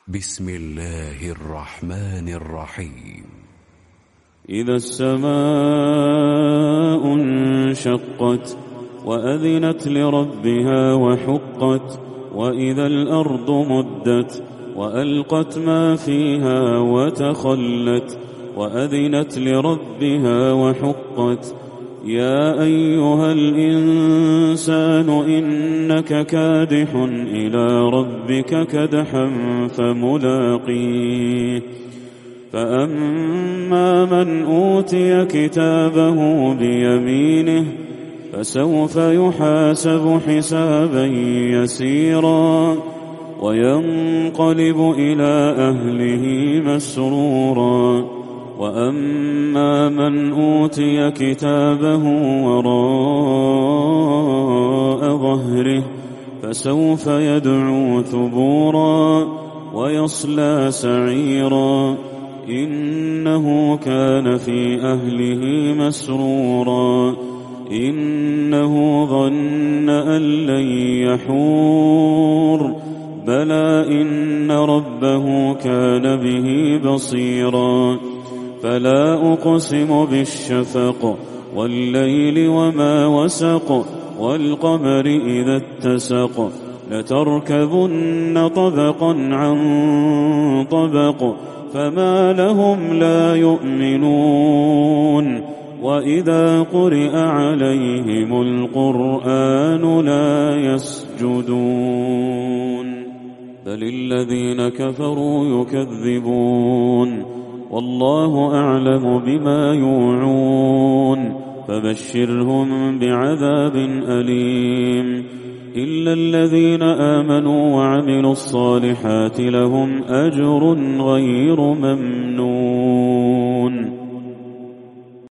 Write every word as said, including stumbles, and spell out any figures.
بسم الله الرحمن الرحيم. إذا السماء انشقت وأذنت لربها وحقت وإذا الأرض مدت وألقت ما فيها وتخلت وأذنت لربها وحقت يا أيها الإنسان إنك كادح إلى ربك كدحا فملاقيه فأما من أوتي كتابه بيمينه فسوف يحاسب حسابا يسيرا وينقلب إلى أهله مسرورا وأما من أوتي كتابه وراء ظهره فسوف يدعو ثبورا ويصلى سعيرا إنه كان في أهله مسرورا إنه ظن أن لن يحور بلى إن ربه كان به بصيرا فلا أقسم بالشفق والليل وما وسق والقمر إذا اتسق لتركبن طبقا عن طبق فما لهم لا يؤمنون وإذا قرئ عليهم القرآن لا يسجدون بل الذين كفروا يكذبون والله أعلم بما يوعون فبشرهم بعذاب أليم إلا الذين آمنوا وعملوا الصالحات لهم أجر غير ممنون.